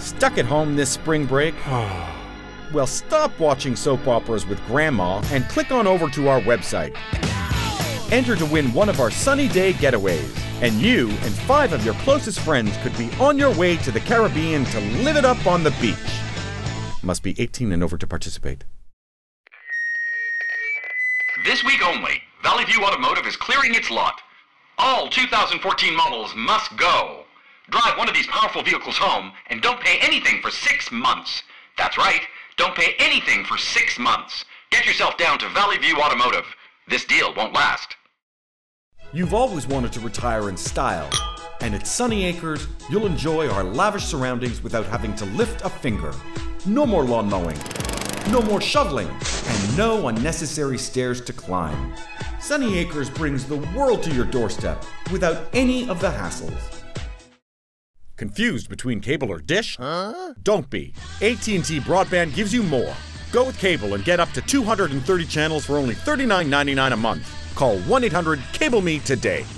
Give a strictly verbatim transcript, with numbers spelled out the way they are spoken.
Stuck at home this spring break? Well, stop watching soap operas with Grandma and click on over to our website. Enter to win one of our sunny day getaways, and you and five of your closest friends could be on your way to the Caribbean to live it up on the beach. Must be eighteen and over to participate. This week only, Valley View Automotive is clearing its lot. All two thousand fourteen models must go. Drive one of these powerful vehicles home and don't pay anything for six months. That's right, don't pay anything for six months. Get yourself down to Valley View Automotive. This deal won't last. You've always wanted to retire in style, and at Sunny Acres, you'll enjoy our lavish surroundings without having to lift a finger. No more lawn mowing, no more shoveling, and no unnecessary stairs to climb. Sunny Acres brings the world to your doorstep without any of the hassles. Confused between cable or dish? Huh? Don't be. A T and T Broadband gives you more. Go with cable and get up to two hundred thirty channels for only thirty-nine ninety-nine a month. Call one eight hundred cable me today.